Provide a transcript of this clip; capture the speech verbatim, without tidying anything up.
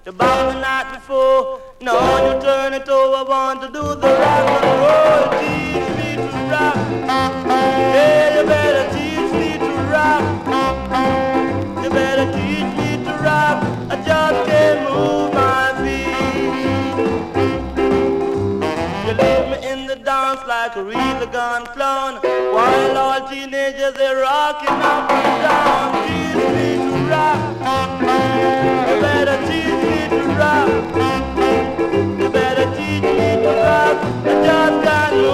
the bottom the night before. Now you turn it over, want to do the rock and roll. Teach me to rock. Yeah, you better teach me to rock. You better teach me to rock. I just can't move my feet. You leave me in the dance like a river gone flown, while all teenagers they're rocking up and down. Teach me to rock. You better teach me to rock. You better teach me to rock. I just can't